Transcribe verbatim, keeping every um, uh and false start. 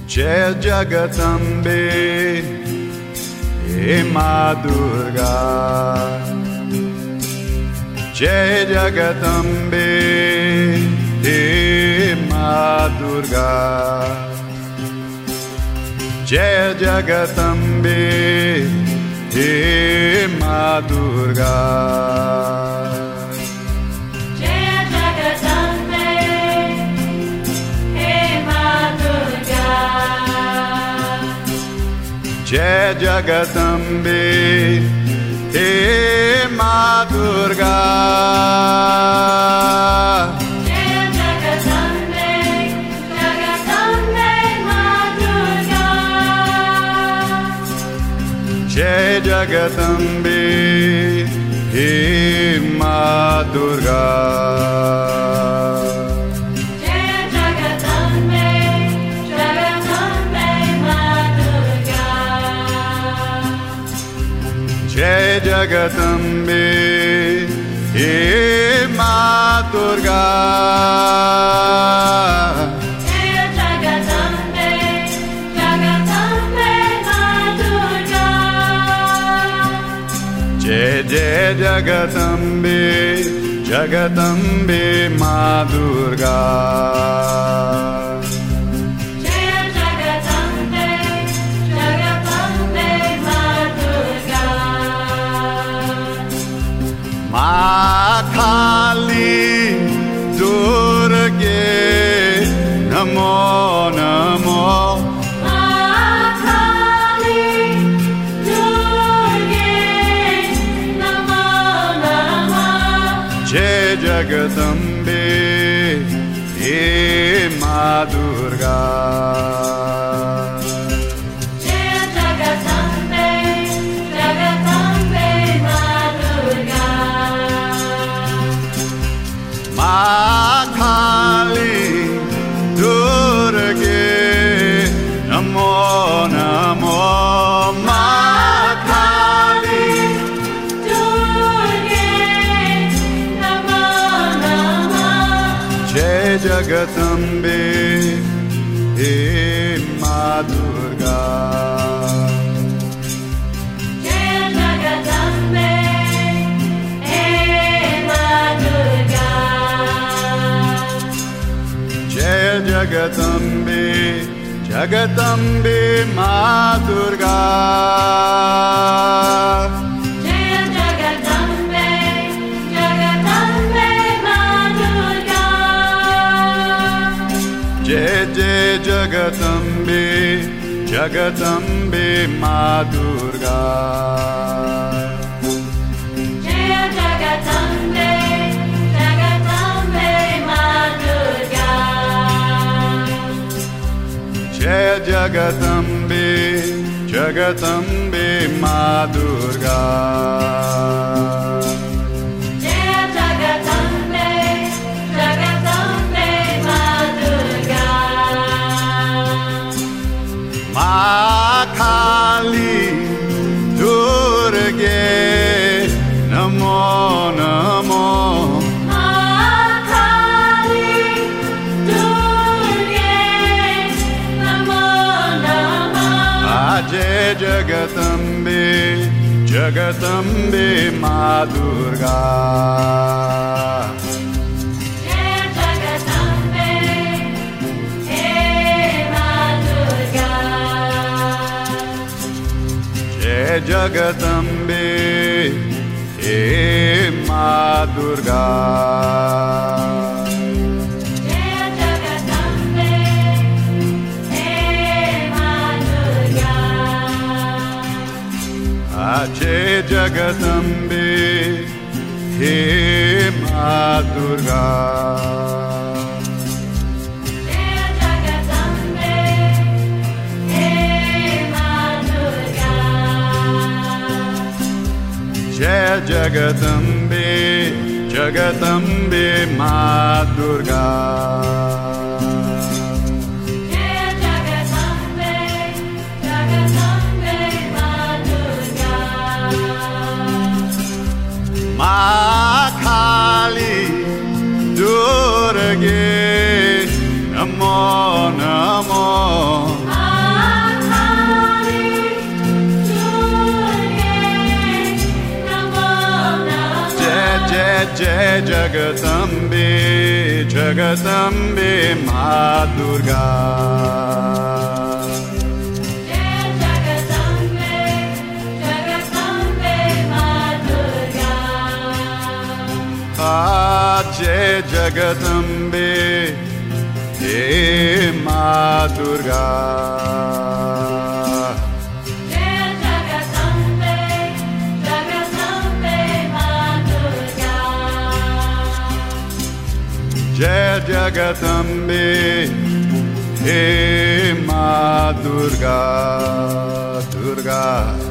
Jai Jagatambe, He Ma Durga. Jai Jagatambe, He Ma Durga. Jai Jagatambe, He Ma Durga. Jai Jagatambe, He Ma Durga. Jai Jagatambe, Jagatambe Ma Durga. Jai Jagatambe, He Ma Durga. Jai Jagatambe, He Ma Durga. Jai Jagatambe, Jagatambe Ma Durga. Jai Jai Jagatambe, Jagatambe Ma Durga. Ma Kali Durge Namo Namo. Ma Kali Durge Namo Namo. Jai Jagatambe, He Ma Durga. Ma Kali Durge Namo Namo. Ma Kali Durge Namo Namo. Jai Jagatambe, He Ma Durga. Jai Jagatambe, He Ma Durga. Jai Jagatambe, Jagatambe Ma Durga. Jai Jagatambe, Jagatambe Ma Durga. Jai Jai Jagatambe, Jagatambe Ma Durga. Jai Jagatambe, Jagatambe Ma Durga. Jai Jagatambe, Jagatambe Ma Durga. Jai Jagatambe, Jagatambe Ma Durga. Ma Kali Durge Namo Namo. Ma Kali Durge Namo Namo. Jai Jagatambe, Jagatambe Ma Durga. Jai Jagatambe, He Ma Durga. Jai Jagatambe, He Ma Durga. Jai Jagatambe, He Ma Durga. Jai Jagatambe, He Ma Durga. Jai Jagatambe, He Ma Durga. Jai Jagatambe, Jagatambe Ma Durga. Jai Jagatambe, Jagatambe Ma Durga. Ma Kali Durge Namo Namo. Jai Jagatambe, Jagatambe Ma Durga. Jai Jagatambe, Jagatambe Ma Durga. Ah, Jai Jagatambe, Hey Ma Durga. Jai Jagatambe, Hey Ma Durga, Durga.